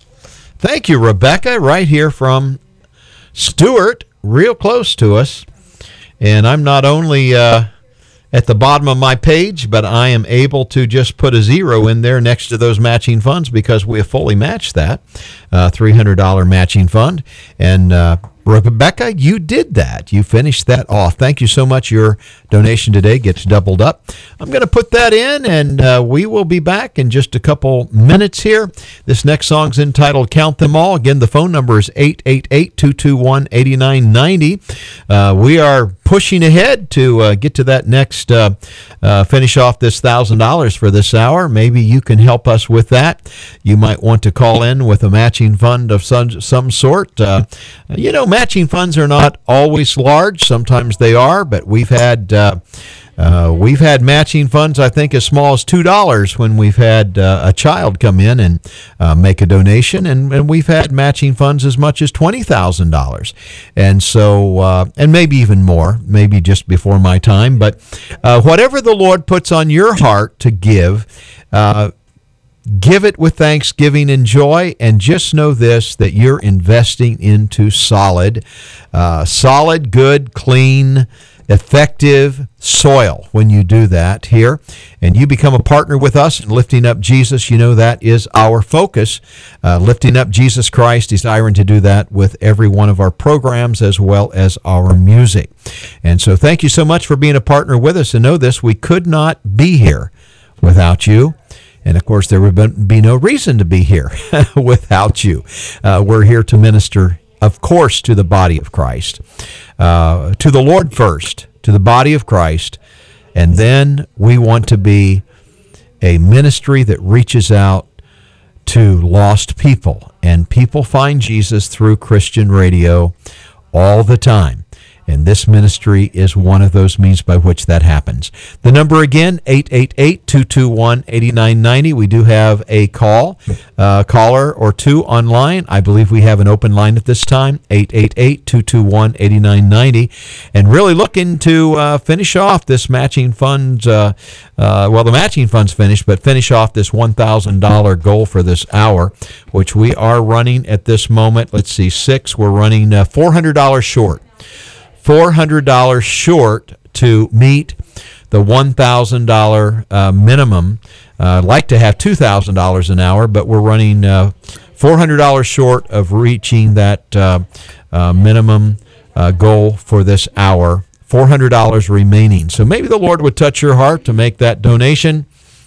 Thank you, Rebecca, right here from Stewart, real close to us. And I'm not only uh, at the bottom of my page, but I am able to just put a zero in there next to those matching funds because we have fully matched that uh, three hundred dollars matching fund. And uh, Rebecca, you did that. You finished that off. Thank you so much. Your donation today gets doubled up. I'm going to put that in, and uh, we will be back in just a couple minutes here. This next song's entitled Count Them All. Again, the phone number is eight eight eight, two two one, eight nine nine zero. Uh, we are pushing ahead to uh, get to that next, uh, uh, finish off this one thousand dollars for this hour. Maybe you can help us with that. You might want to call in with a matching fund of some, some sort. Uh, you know, matching funds are not always large. Sometimes they are, but we've had uh, uh, we've had matching funds, I think, as small as two dollars when we've had uh, a child come in and uh, make a donation, and, and we've had matching funds as much as twenty thousand dollars. And so, uh, and maybe even more, maybe just before my time. But uh, whatever the Lord puts on your heart to give, uh, give it with thanksgiving and joy, and just know this, that you're investing into solid, uh, solid, good, clean, effective soil when you do that here. And you become a partner with us in lifting up Jesus. You know that is our focus, uh, lifting up Jesus Christ, desiring to do that with every one of our programs as well as our music. And so thank you so much for being a partner with us. And know this, we could not be here without you. And, of course, there would be no reason to be here without you. Uh, we're here to minister, of course, to the body of Christ, uh, to the Lord first, to the body of Christ, and then we want to be a ministry that reaches out to lost people. And people find Jesus through Christian radio all the time. And this ministry is one of those means by which that happens. The number again, eight eight eight, two two one, eight nine nine zero. We do have a call, uh, caller or two online. I believe we have an open line at this time, eight eight eight, two two one, eight nine nine zero. And really looking to uh, finish off this matching funds, uh, uh, well, the matching funds finished, but finish off this one thousand dollars goal for this hour, which we are running at this moment. Let's see, six. We're running uh, four hundred dollars short. four hundred dollars short to meet the one thousand dollars uh, minimum. Uh, I'd like to have two thousand dollars an hour, but we're running uh, four hundred dollars short of reaching that uh, uh, minimum uh, goal for this hour. four hundred dollars remaining. So maybe the Lord would touch your heart to make that donation.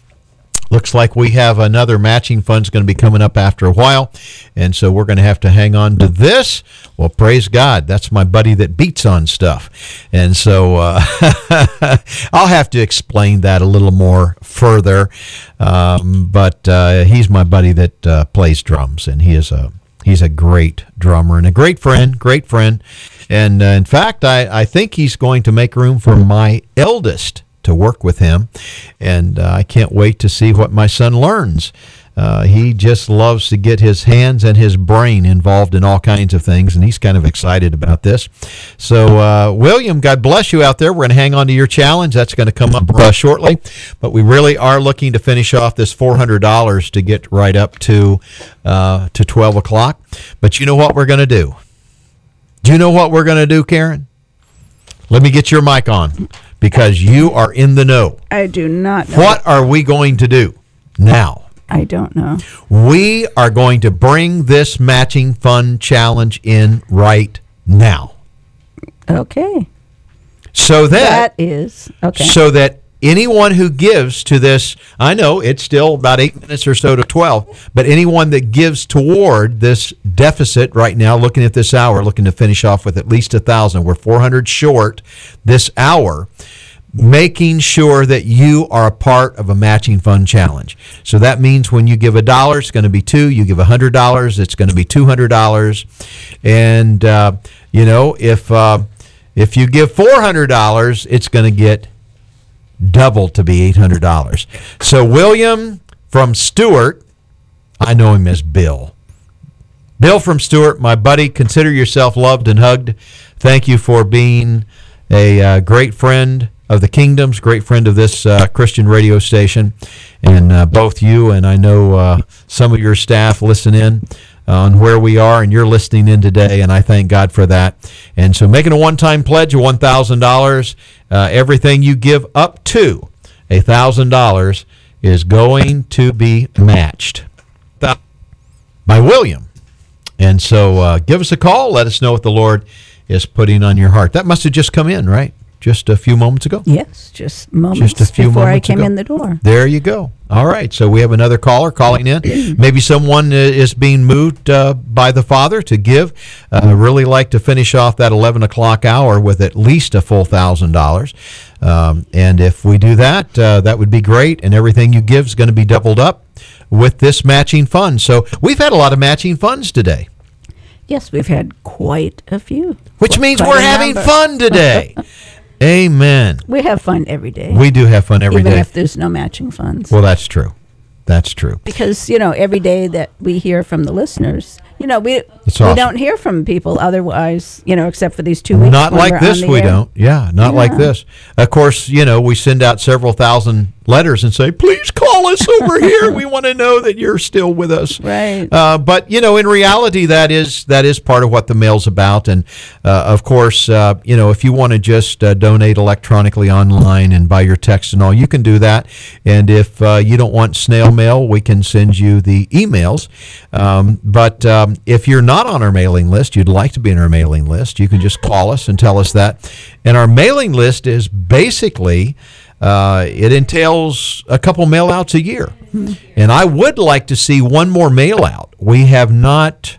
Looks like we have another matching fund's going to be coming up after a while, and so we're going to have to hang on to this. Well, praise God. That's my buddy that beats on stuff. And so uh, I'll have to explain that a little more further, um, but uh, he's my buddy that uh, plays drums, and he is a he's a great drummer and a great friend, great friend. And uh, in fact, I, I think he's going to make room for my eldest to work with him, and uh, I can't wait to see what my son learns. Uh, he just loves to get his hands and his brain involved in all kinds of things, and he's kind of excited about this. So, uh, William, God bless you out there. We're going to hang on to your challenge. That's going to come up uh, shortly, but we really are looking to finish off this four hundred dollars to get right up to uh, to twelve o'clock. But you know what we're going to do? Do you know what we're going to do, Karen? Let me get your mic on, because you are in the know.
I do not know.
What are we going to do now?
I don't know.
We are going to bring this matching fund challenge in right now.
Okay.
So that,
That is, okay.
so that anyone who gives to this, I know it's still about eight minutes or so to twelve, but anyone that gives toward this deficit right now, looking at this hour, looking to finish off with at least a thousand, we're four hundred short this hour, making sure that you are a part of a matching fund challenge. So that means when you give a dollar, it's going to be two. You give a hundred dollars, it's going to be two hundred dollars. And uh, you know, if uh, if you give four hundred dollars, it's going to get double to be eight hundred dollars. So William from Stewart, I know him as Bill. Bill from Stewart, my buddy, consider yourself loved and hugged. Thank you for being a uh, great friend of the Kingdoms, great friend of this uh, Christian radio station. And uh, both you and I know uh, some of your staff listen in on where we are, and you're listening in today, and I thank God for that. And so making a one-time pledge of one thousand dollars, uh, everything you give up to one thousand dollars is going to be matched by William. And so uh, give us a call. Let us know what the Lord is putting on your heart. That must have just come in, right? Just a few moments ago?
Yes, just moments
Just a few
before
moments
I came
ago.
in the door.
There you go. All right. So we have another caller calling in. Maybe someone uh, is being moved uh, by the Father to give. Uh, really like to finish off that eleven o'clock hour with at least a full one thousand dollars. Um, and if we do that, uh, that would be great. And everything you give is going to be doubled up with this matching fund. So we've had a lot of matching funds today,
Yes, we've had quite a few.
which
Quite-
means
quite
we're
a
having
number.
fun today. Amen.
We have fun every day.
We do have fun every
even
day.
if there's no matching funds.
Well, that's true. That's true.
Because, you know, every day that we hear from the listeners, you know, we
It's
we
awesome.
don't hear from people otherwise, you know, except for these two weeks.
Not
when
like
we're
this,
on the
we
air.
don't. Yeah, not like
Yeah.
this. Of course, you know, we send out several thousand letters and say, please call us over here. We want to know that you're still with us.
Right.
Uh, but, you know, in reality, that is that is part of what the mail's about. And, uh, of course, uh, you know, if you want to just uh, donate electronically online and by your text and all, you can do that. And if uh, you don't want snail mail, we can send you the emails. Um, but um, if you're not on our mailing list, you'd like to be on our mailing list, you can just call us and tell us that. And our mailing list is basically, uh, it entails a couple mail outs a year. And I would like to see one more mail out. We have not,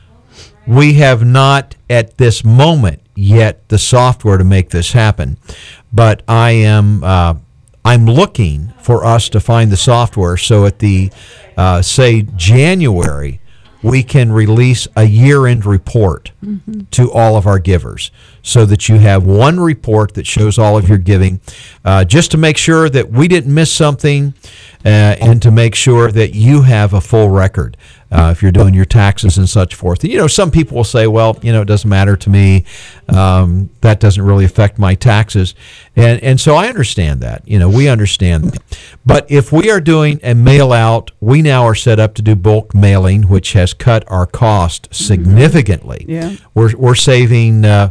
we have not at this moment yet the software to make this happen. But I am, uh, I'm looking for us to find the software so at the, uh, say, January, we can release a year-end report mm-hmm. to all of our givers so that you have one report that shows all of your giving, uh, just to make sure that we didn't miss something uh, and to make sure that you have a full record uh, if you're doing your taxes and such forth. You know, some people will say, well, you know, it doesn't matter to me. Um, that doesn't really affect my taxes. And and so I understand that. You know, we understand that. But if we are doing a mail out, we now are set up to do bulk mailing, which has cut our cost significantly.
Yeah.
We're we're saving uh, we're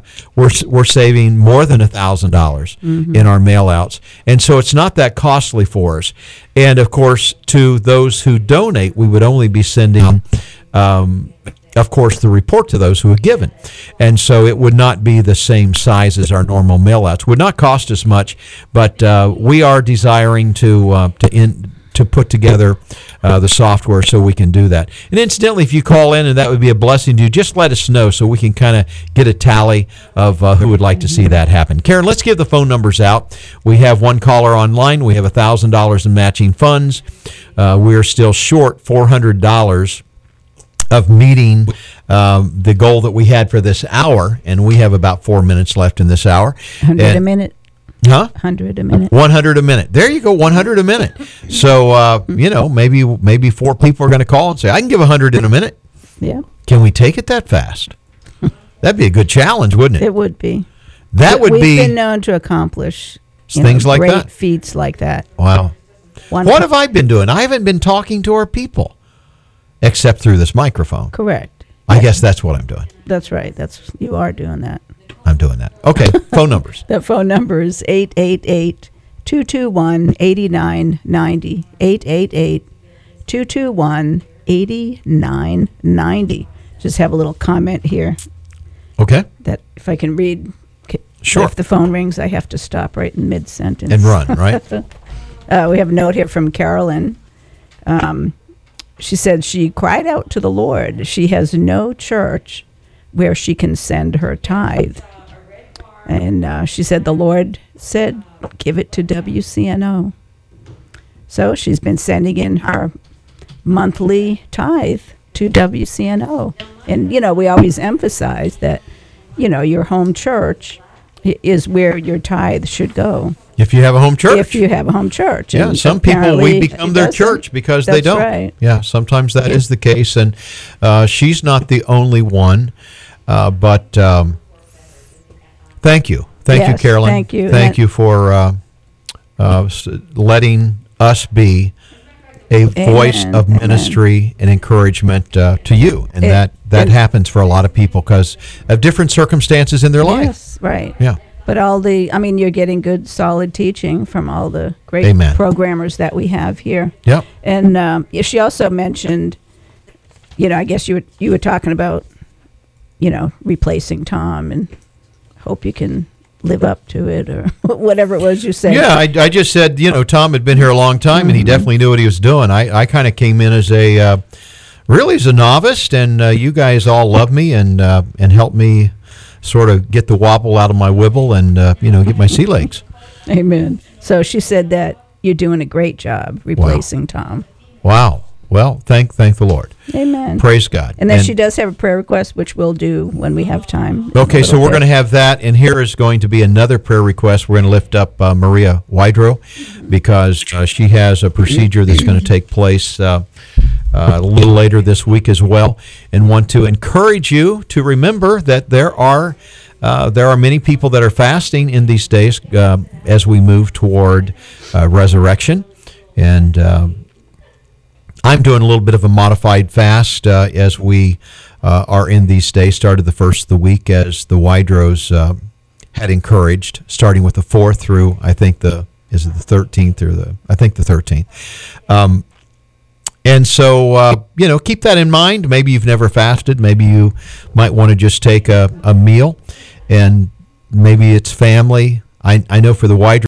we're we're saving more than a thousand dollars in our mail outs, and so it's not that costly for us. And of course, to those who donate, we would only be sending, um, of course, the report to those who have given, and so it would not be the same size as our normal mail outs. Would not cost us much, but uh, we are desiring to uh, to in. to put together uh, the software so we can do that. And incidentally, if you call in and that would be a blessing to you, just let us know so we can kind of get a tally of uh, who would like to see that happen. Karen, let's give the phone numbers out. We have one caller online. We have one thousand dollars in matching funds. Uh, we are still short four hundred dollars of meeting um, the goal that we had for this hour, and we have about four minutes left in this hour.
one hundred
And-
a minute.
Huh?
one hundred a minute.
one hundred a minute. There you go, one hundred a minute. So, uh, you know, maybe maybe four people are going to call and say, I can give one hundred in a minute.
Yeah,
Can we take it that fast? That'd be a good challenge, wouldn't it?
it would be.
That would
We've
be
been known to accomplish you
things
know,
like
great
that.
feats like that.
Wow.
One
What have I been doing? I haven't been talking to our people except through this microphone.
Correct.
I guess that's what I'm doing.
That's right. That's you are doing that.
I'm doing that. Okay, phone numbers.
The phone number is eight eight eight, two two one, eight nine nine zero. eight eight eight, two two one, eight nine nine zero. Just have a little comment here
Okay,
that if I can read. c-
Sure.
If the phone rings, I have to stop right in mid sentence.
and run, right?
Uh, we have a note here from Carolyn. Um, she said she cried out to the Lord. She has no church where she can send her tithe. And uh, she said the Lord said, give it to W C N O. So she's been sending in her monthly tithe to W C N O. And, you know, we always emphasize that, you know, your home church i- is where your tithe should go.
If you have a home church.
If you have a home church.
Yeah,
And
some people, we
apparently
become
it
their
doesn't.
church because they
That's
don't.
right.
Yeah, sometimes that is
Yeah.
the case, and uh, she's not the only one. Uh, but um, thank you, thank you,
Yes,
Carolyn.
thank you.
thank
And-
you for uh, uh, s- letting us be a voice
Amen,
of
amen.
ministry and encouragement uh, to you, and
It-
that that
and-
happens for a lot of people because of different circumstances in their life.
Yes, right.
Yeah.
But all the, I mean, you're getting good, solid teaching from all the great
Amen.
programmers that we have here.
Yep.
And um, yeah, she also mentioned, you know, I guess you were, you were talking about, you know, replacing Tom, and hope you can live up to it, or whatever it was you said.
Yeah, I, I just said, you know, Tom had been here a long time, and he definitely knew what he was doing. I, I kind of came in as a, uh, really as a novice, and uh, you guys all love me and uh, and helped me sort of get the wobble out of my wibble and, uh, you know, get my sea legs.
Amen. So she said that you're doing a great job replacing Tom.
Wow. Well, thank thank the Lord.
Amen.
Praise God.
And then she does have a prayer request, which we'll do when we have time. in a
Okay, so
little
we're
bit.
going to have that, and here is going to be another prayer request. We're going to lift up uh, Maria Wydrow because uh, she has a procedure that's going to take place uh, uh, a little later this week as well, and want to encourage you to remember that there are uh, there are many people that are fasting in these days uh, as we move toward uh, resurrection, and uh, I'm doing a little bit of a modified fast uh, as we uh, are in these days. Started the first of the week as the Wydrows uh, had encouraged, starting with the fourth through I think the is it the thirteenth or the I think the thirteenth. Um, and so uh, you know, keep that in mind. Maybe you've never fasted. Maybe you might want to just take a, a meal, and maybe it's family. I I know for the Wydrows,